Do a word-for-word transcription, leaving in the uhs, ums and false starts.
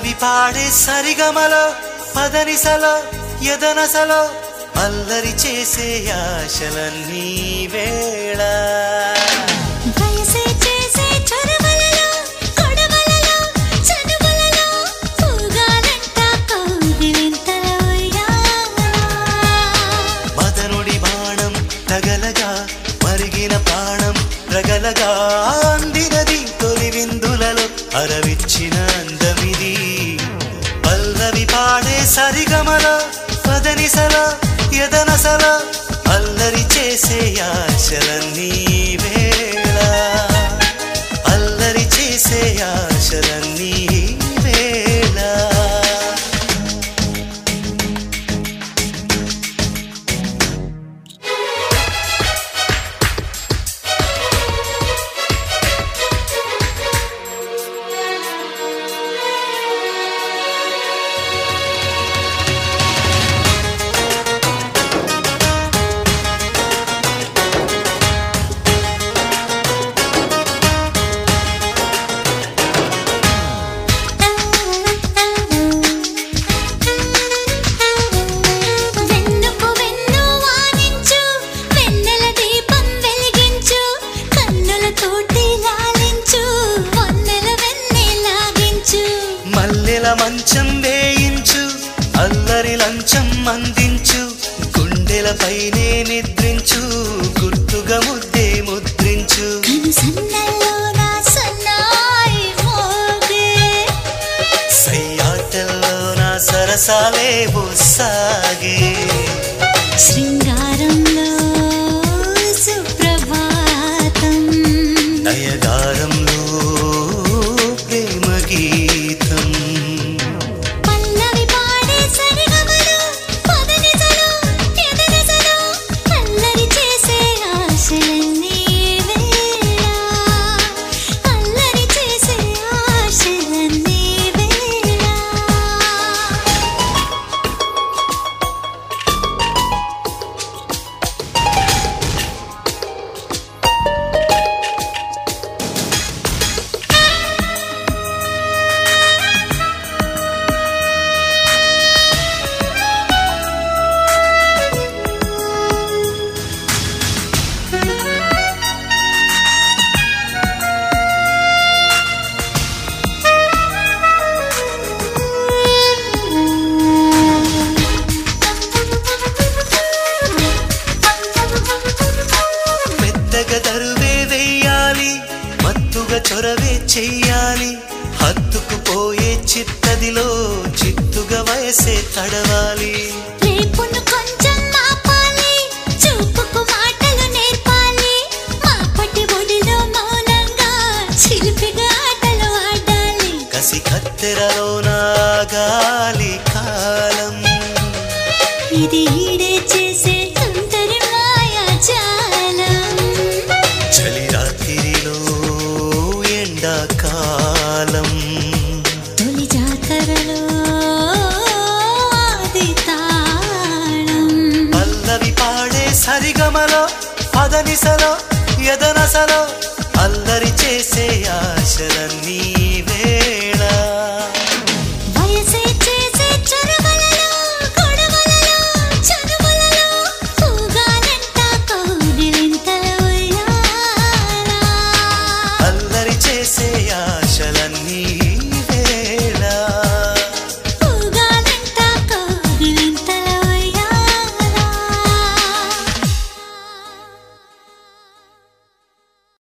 పల్లవి పాడే సరిగమలో పదనిసలో యదనసలో అల్లరి చేసే ఆశలన్నీ వేళ వయసే చేసే చొరవలలో కొడవలలో చనువలలో పూగాలంట కౌగిలింతలో మదనుడి బాణం తగలగా మరిగిన ప్రాణం రగలగా అందినది తొలి విందులలో అరవిచ్చిన అందమిది పల్లవి పాడే సరిగమలో పదనిసలో యదనసలో అల్లరి చేసే ఆశలన్నీ వేళ అల్లరి చేసే ఆశలన్నీ వేళ మంచం వేయించు అల్లరి లంచం అందించు గుండెలపైనే నిద్రించు గుర్తుగా ముద్దే ముద్రించు సయ్యాటల్లో నా సరసాలే బొస్సాగే శృంగారంలో సుప్రభాతం నయగారంలో ప్రేమ గీతం చొరవే చెయ్యాలి హత్తుకుపోయే చిత్తదిలో చిత్తుగా వయసే తడవాలి రేపును కొంచెం మాపాలి చూపుకు మాటలు నేర్పాలి మాపటి ఒడిలో మౌనంగా చిలిపిగా ఆటలు ఆడాలి కసి కత్తెరలో నాగాలి కాలం ఇది ఈడే చేసే తుంటరి మాయాజాలం చలి రాత్రిలో ఎండాకాలం తొలి జాతరలో ఆది తాళం పల్లవి పాడే సరిగమలో పదనిసలో యదనసలో అల్లరి చేసే ఆశలన్నీ